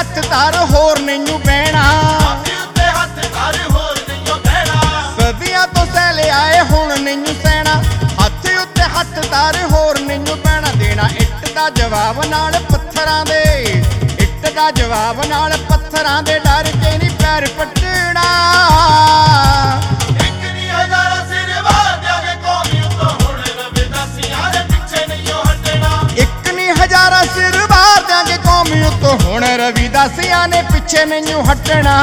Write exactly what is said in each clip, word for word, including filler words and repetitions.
हथ धर होर नहीं बहना सदियां तो सहले आए हुण नहीं सहना हथ उत्ते हथ धर होर नहीं बहना देना इट दा जवाब नाल पत्थरां दे इट दा जवाब नाल पत्थरां दे डर के नहीं पैर पटना हजारा सिर बार देंगे कौमी तो हुण रविदासियां ने पिछे नहीं हटना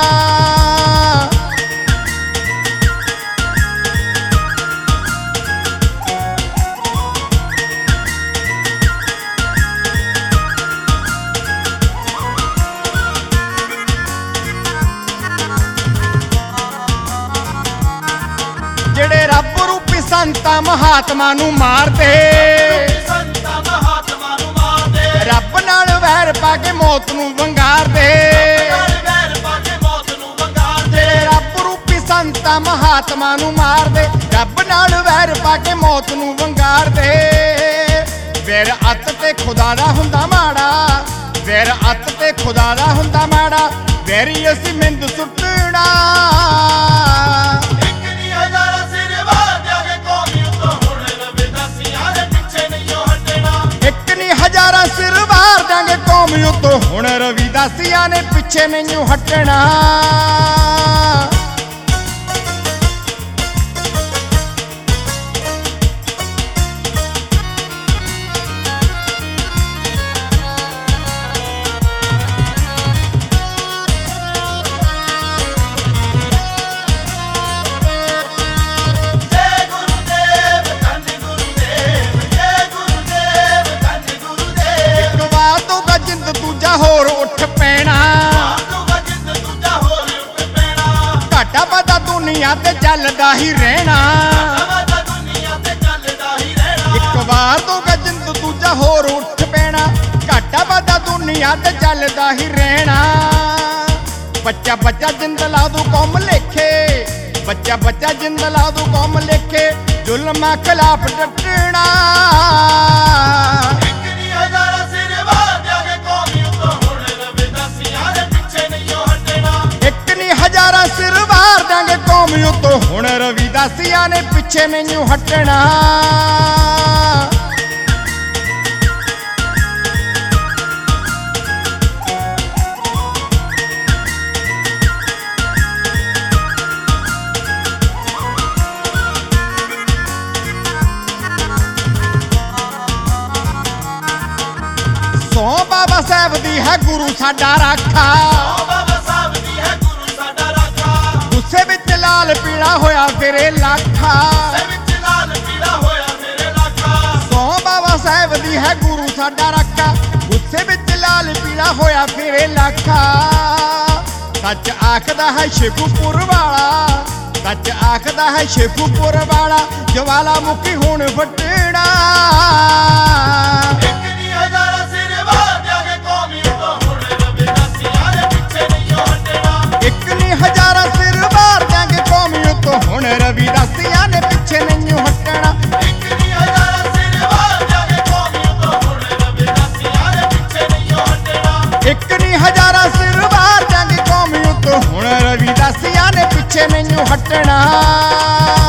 जेड़े रब रूपी संता महात्मा नू मार दे रब नाल वैर पाके मौत नू वंगार दे रब रूपी संता महात्मा नू मार दे रब नाल वैर पाके मौत नू वंगार दे वैर अत ते खुदा दा हुंदा माड़ा वैर अत ते खुदा दा हुंदा माड़ा वैरी असी मिंद सुटना हजारा सिर वार देंगे कौमी तो हुण रविदासियां ने पिछे नहीं हटना होर उठ पैना घाटा वाधा दुनिया ते चलदा ही रहना एक बार तो जिंद दूजा होर उठ पैना घाटा वाधा दुनिया ते चलदा ही रहना बच्चा बच्चा जिंद ला दू कौम लेखे बच्चा बच्चा जिंद ला दू कौम लेखे जुल्मा खिलाफ डटना हजारा सिर वार देंगे कौमी तो हुण रविदासियां ने पिछे नहीं हटना सौ बाबा साहब दी है गुरु साडा राखा गुस्से विच लाल पीला होया फिरे लाखा सौ बाबा साहब दी है गुरु साडा राखा गुस्से विच लाल पीला होया फिरे लाखा सच आखदा है शेखूपुर वाला सच आखदा है शेखूपुर वाला ज्वालामुखी हुण फटना हजारा सिर वार देंगे कौमी तो हुण रविदासियां ने पिछे नहीं हटना एक नहीं हजारा सिर वार देंगे कौमी तो हुण रविदासियां ने पिछे नहीं हटना।